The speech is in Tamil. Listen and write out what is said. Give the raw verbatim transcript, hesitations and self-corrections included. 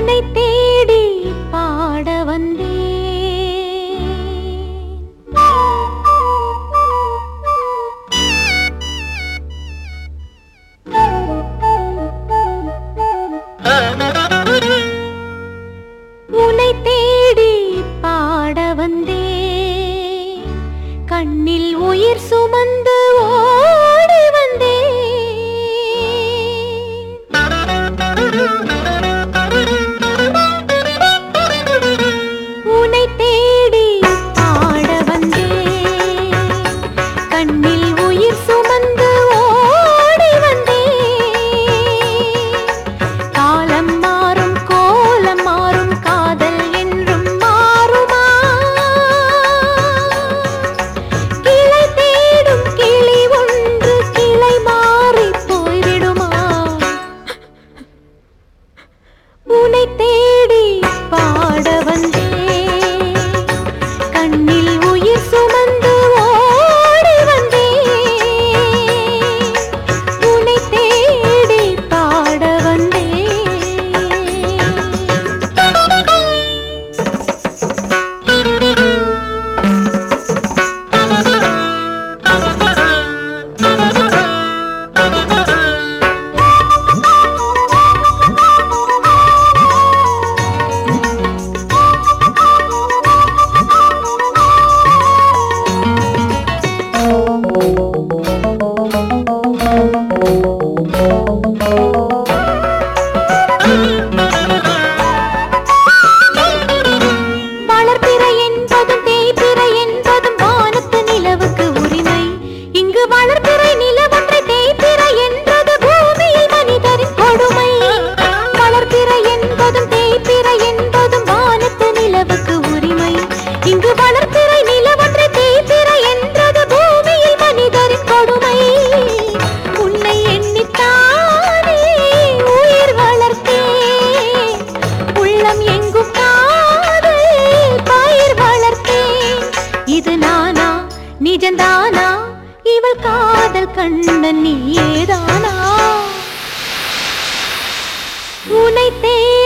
உனை தேடி பாட வந்தேன். உனை தேடி பாட வந்தேன். கண்ணில் உயிர் சுமந்து ஓடி வந்தேன். உனை தேடி பாட வந்தேன். கண்ணில் உயிர் சுமந்து ஓடி வந்தேன். காலம் மாறும் கோலம் மாறும் காதல் என்றும் மாறுமா? கிளை தேடும் கிளி ஒன்று கிளை மாறி போய்விடுமா? உனை தேடி பாட வந்தேன். கண்ணில் உயிர் சுமந்து ஓடி வந்தேன். உனை தேடி பாட வந்தேன். வளர்பிறை என்பதும் தேய்பிறை என்பதும் வானத்து நிலவுக்கு உரிமை. இங்கு வளர்பிறை நிலவொன்றை தேய்பிறை என்றது பூமியில் மனிதரின் கொடுமை. வளர்பிறை என்பதும் தேய்பிறை என்பதும் வானத்து நிலவுக்கு உரிமை. இங்கு வளர்பிறை நிலவொன்றை தேய்பிறை என்றது பூமியில் மனிதரின் கொடுமை. உன்னை எண்ணித்தானே உயிர் வளர்த்தேன். உள்ளம் எங்கும் காதல் பயிர் வளர்த்தேன். இது நானா நிஜந்தானா? இவள் காதல் கண்ணன் நீயேதானா? உனை தே